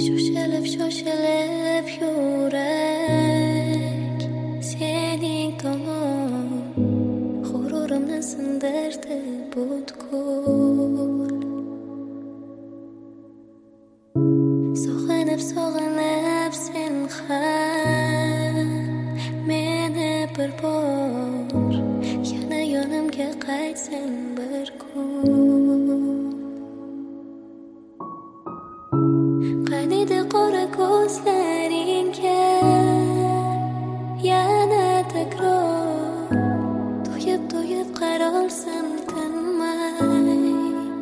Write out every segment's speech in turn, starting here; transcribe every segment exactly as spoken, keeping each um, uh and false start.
Shoshilib shoshilib yurak sening tomon g'ururimni sindirdi butkul. Sog'inib sog'inib sen ham meni bir bor yana yonimga qaytsang bir kun. Qaynaydi qora ko'zlaringga yana takror to'yib to'yib qarolsam tinmay.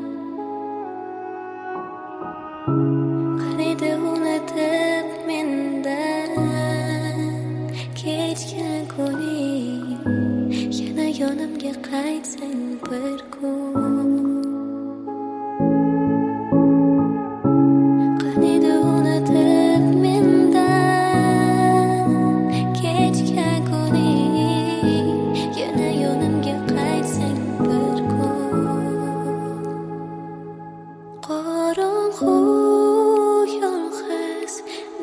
Qaraydi unutib mendan kechgan kuning yana yonimga qaytsang bir kun. Qorong'u yolg'iz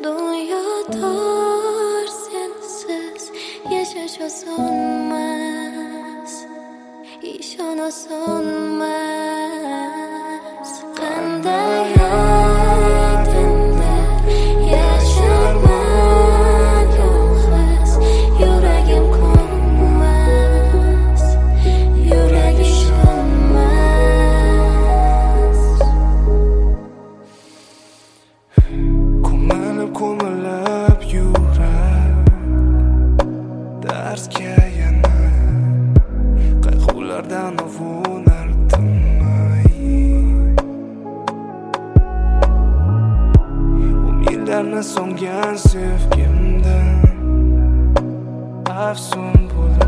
dunyotor sensiz yashash osonmas, ishon osonmas. Qanday aytganda yasharman yolg'iz, yuragim ko'nmas, yurag ishonmas. Ko'milib yurar darsga yana qayg'ulardan uvunar tinmay. Umidlarni so'ngan sevgimdan afsun bo'lib